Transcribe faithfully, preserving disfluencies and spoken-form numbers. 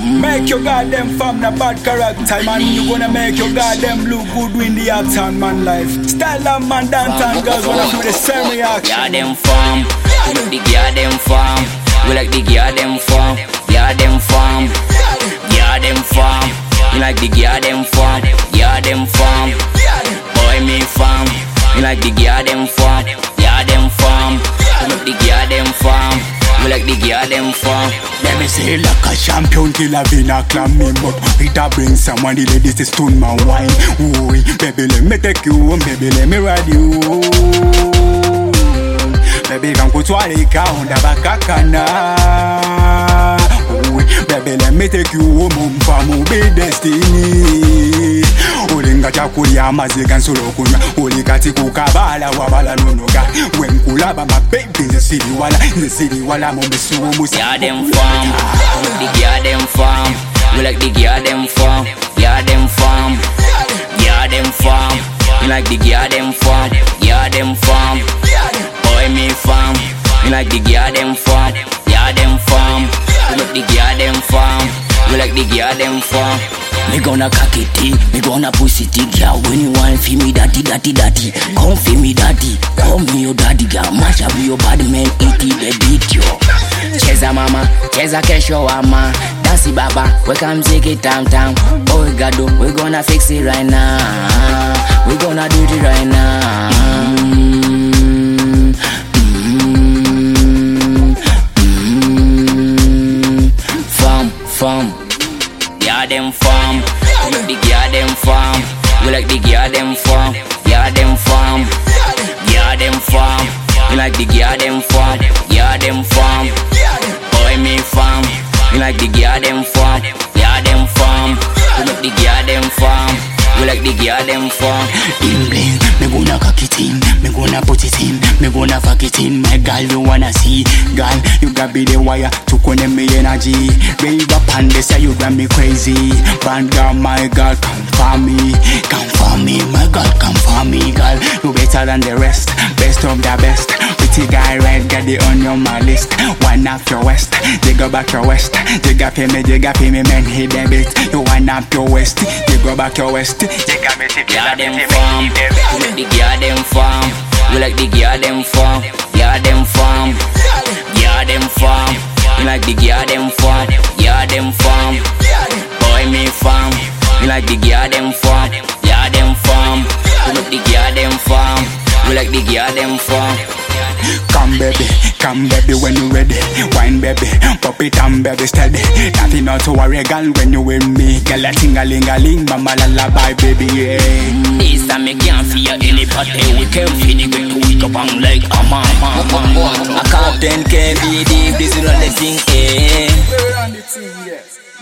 Make your goddamn fam the bad character, man. You gonna make your goddamn look good in the uptown man life. Style of man, downtown girls wanna do the same reaction. Yeah, them farm. We like the goddamn farm. We like the goddamn farm. Yeah, them farm. Yeah, them farm. We like the goddamn farm. Yeah, them farm. Boy, me farm. We like the goddamn farm. Yeah, them farm. We like the goddamn farm. We like the goddamn farm. Let me say like a champion killer in a clam me but it a bring someone the ladies to stone my wine. Ooh, baby let me take you home, baby let me ride you. Baby come go to Alika on the bakakana. Ooh, baby let me take you home for my destiny. Olinga chakuli amazika nsolo kunya olikati kukabala wabala nonoga wenkulaba my baby the city wala the city wala mo besuwo musi. Yeah, them farm. We like the goddamn farm. We like the goddamn farm. Yeah, them farm. Yeah, them farm. We like the goddamn farm. Yeah, them farm. Boy, me farm. We like the goddamn farm. Yeah, them farm. We like the goddamn farm. We like the goddamn farm. Me gonna cock it, me gonna pussy it, girl. When you want feel me daddy, daddy, daddy, come feel me daddy, come me your daddy, girl. Mash up your body, man, eat it, they beat you. Cheza mama, cheza kesho ama, dancy baba, we come take it down down. Oh we gotta do, we gonna fix it right now. We gonna do it right now. Mm-hmm. Mm-hmm. Farm, farm. Yeah, them farm. We like the goddamn farm. We like the goddamn farm. Yeah, them farm. Yeah, them farm. We like the goddamn farm. Yeah, them farm. Boy, me farm. We like the goddamn farm. Yeah, them farm. We like the goddamn farm. We like the goddamn farm. In bling, me gonna cock it in, me gonna put it in, me gonna fuck it in. My girl, you wanna see, girl, you got be the wire to connect me energy. Baby, up and they say you got me crazy. Band girl, my girl, come for me, come for me, my girl, come for me, girl. You better than the rest, best of the best. Pretty guy, right, got the on your my list. One up your west, they go back your west. They got pay me, they got pay me, man, hit them bit. You one up your west, they go back your west. Yeah, them farm. We like the goddamn farm. We like the goddamn farm. Yeah, them farm. Yeah, them farm. We like the goddamn farm. Yeah, them farm. Boy, me farm. We like the goddamn farm. Yeah, them farm. We like the goddamn farm. We like the goddamn farm. Come baby, come baby when you ready. Wine baby, pop it on baby steady. Nothing not to worry girl when you with me. Girl a ting-a-ling-a-ling, mama lullaby baby yeah. This time me can't feel any party. We can't feel it going to wake up and like a mama. A Captain K V D, this is not the thing eh.